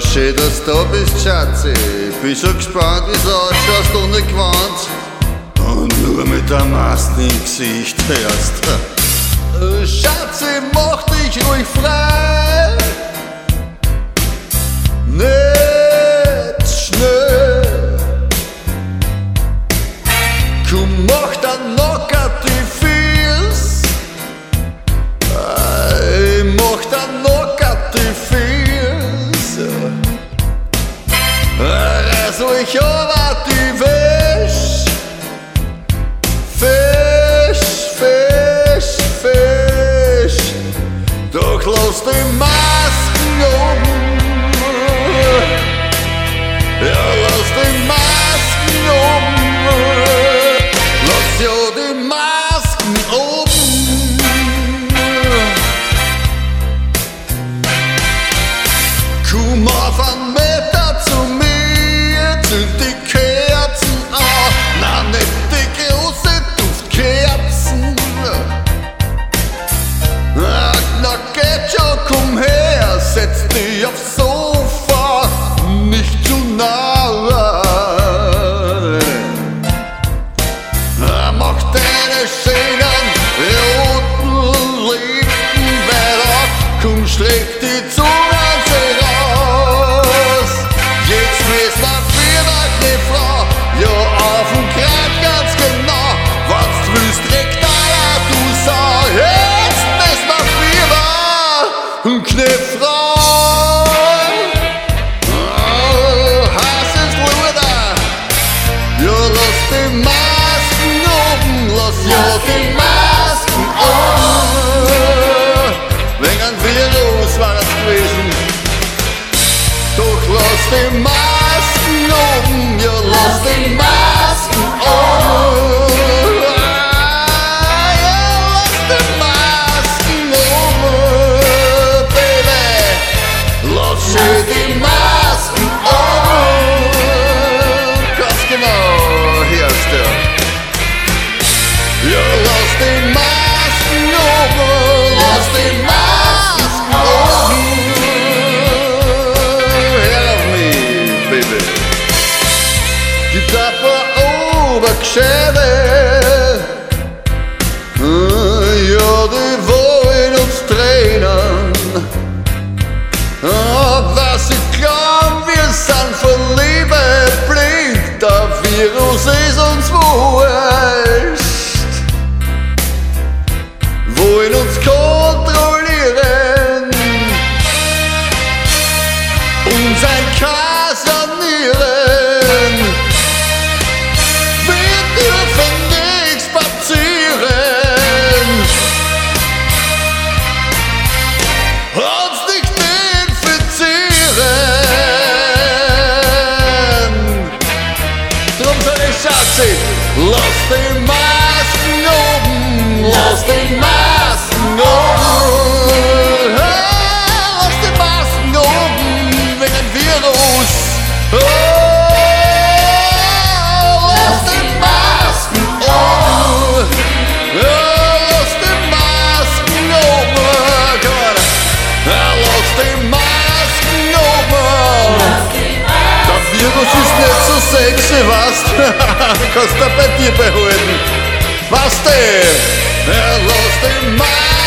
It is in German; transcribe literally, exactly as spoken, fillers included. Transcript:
schön, dass du da bist, Schatzi. Bin schon gespannt, wie's ausschaust ohne Gewand. Und nur mit der Maske im Gesicht hörst. Schatzi, mach dich ruhig frei. Nicht schnell. Komm, mach dann locker die Fies. Ich mach dann locker die Fies. Reiß euch aber die Wäsch. Fisch, Fisch, Fisch. Doch lass die Masken oben. Ja, lass die Masken oben. Lass ja die Masken oben. Komm auf einen Meter zu mir, zünd die Kerzen an. Na, nicht die große Duftkerzen. Na, na geht schon, komm her, setz dich aufs Sofa, nicht zu nah. Mach deine schönen roten Lippen weiter, komm, streck die Zunge an sie raus. Jetzt wissen wir wieder die Frau, ja auf dem Grad ganz genau. Was du willst, direkt aller du Sau. Jetzt wissen wir wieder ein Kniffrau. Oh, heiß ist Luder. Ja, lass die Masken oben, lass ja die Masken oben. Wegen ein Virus war es gewesen. Doch lass die Masken oben, ja lass die Masken oben. Ja, lass die Masken oben, Baby. Lass schön die Masken oben. Ganz genau, hier ist der. Ja, lass die Masken oben, lass die Masken oben. Hör auf mich, Baby. Gibt ein paar Obergeschäde, ja, die wollen uns trennen. Was ich glaub, wir sind von Liebe blind, der Virus ist uns wurscht. Wollen uns kontrollieren, uns ein Kasanieren. Wir dürfen nicht spazieren, uns nicht infizieren. Drum sag ich, Schatzi, lass die Masken oben, lass die Masken oben. Lass die Masken oben, wegen ein Virus. Oh, lass die Masken oben. Ja, lass die Masken oben. Komm on. Ja, lass die Masken oben. Der Virus ist nicht so sexy, weißt du? Kannst du bei dir behalten. Was denn? Ja, lass die Masken